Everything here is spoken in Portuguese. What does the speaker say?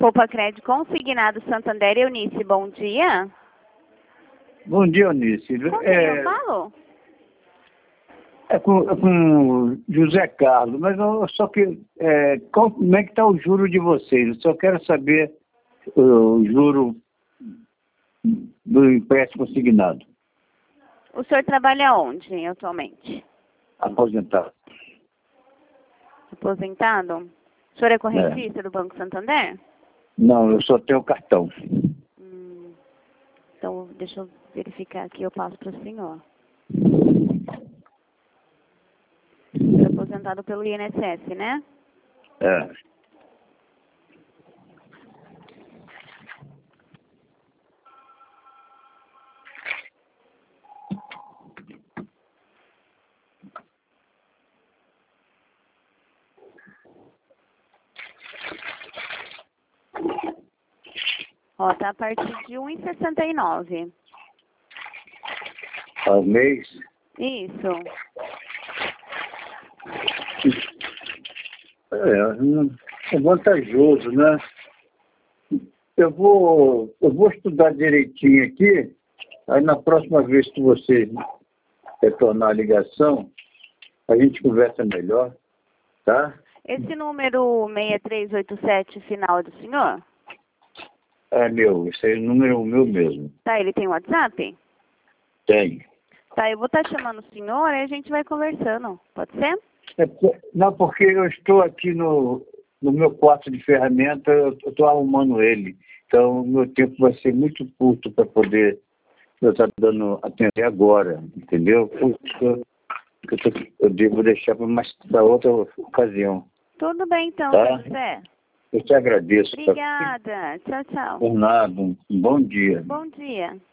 Poupa Crédito Consignado Santander, Eunice, bom dia. Bom dia, Eunice. Com quem eu falo? É com José Carlos, mas eu só que como é que está o juro de vocês? Eu só quero saber o juro do empréstimo consignado. O senhor trabalha onde atualmente? Aposentado. Aposentado? O senhor é correntista do Banco Santander? Não, eu só tenho cartão. Então, deixa eu verificar aqui, eu passo para o senhor. O senhor é aposentado pelo INSS, né? É. Ó, tá a partir de 1,69. Ao mês? Isso. É vantajoso, né? Eu vou estudar direitinho aqui, aí na próxima vez que você retornar a ligação, a gente conversa melhor, tá? Esse número 6387 final é do senhor? É meu, esse é o número meu mesmo. Tá, ele tem WhatsApp? Tem. Tá, eu vou estar chamando o senhor e a gente vai conversando. Pode ser? Não, porque eu estou aqui no meu quarto de ferramenta, eu estou arrumando ele. Então, o meu tempo vai ser muito curto para poder eu estar dando atender agora, entendeu? Eu devo deixar para outra ocasião. Tudo bem, então, tá? José. Eu te agradeço. Obrigada. Tchau, tchau. Por nada. Um bom dia. Bom dia.